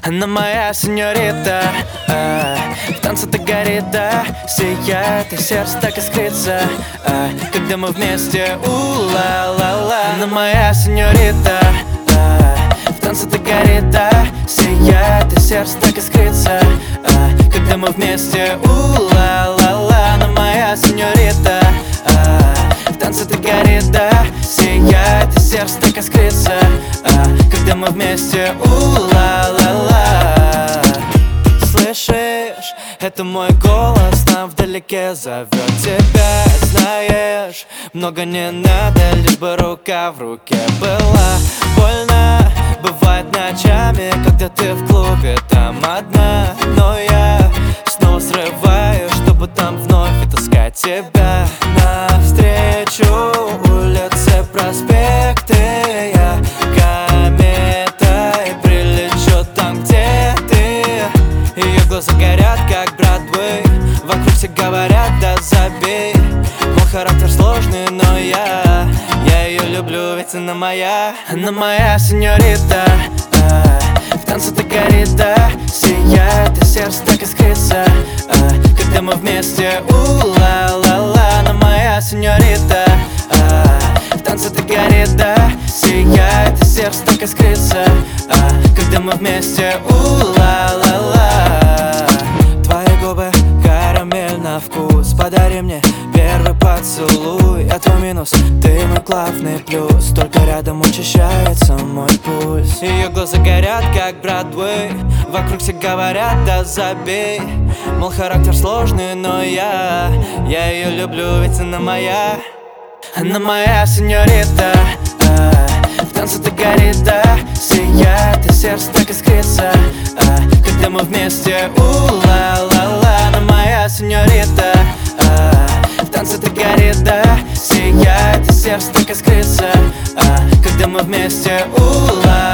Она моя сеньорита, в танце так горит, сияет, и сердце так искрится, когда мы вместе, у-ла-ла-ла. Она моя сеньорита, в танце так горит, сияет, и сердце так искрится, когда мы вместе, у-ла-ла-ла. Она моя сеньорита, в танце так горит, сияет, и сердце так искрится, когда мы вместе, у-ла-ла-ла. Слышишь, это мой голос там вдалеке зовет тебя. Знаешь, много не надо, лишь бы рука в руке была. Больно бывает ночами, когда ты в клубе там одна, но я снова срываю, чтобы там вновь таскать тебя навстречу. Улицы, проспекты, я кометой прилечу там, где ты. Ее глаза горят, как Бродвей, вокруг все говорят, да забей. Мой характер сложный, но я ее люблю, ведь она моя сеньорита, в танце так горит, сияет, и сердце так искрится, когда мы вместе, у-ла-ла-ла. Она моя сеньорита, в танце так горит, сияет, и сердце так искрится, когда мы вместе, у-ла-ла-ла. Твои губы карамель на вкус, подари мне первый поцелуй. Я твой минус, ты мой главный плюс, только рядом учащается мой пульс. Ее глаза горят, как Бродвей, вокруг все говорят, да забей. Мол, характер сложный, но я ее люблю, ведь она моя сеньорита, в танце так горит, сияет, и сердце так искрится, когда мы вместе, у-ла-ла-ла. Она моя сеньорита, в танце так горит, сияет, и сердце так искрится, когда мы вместе, у-ла-ла-ла.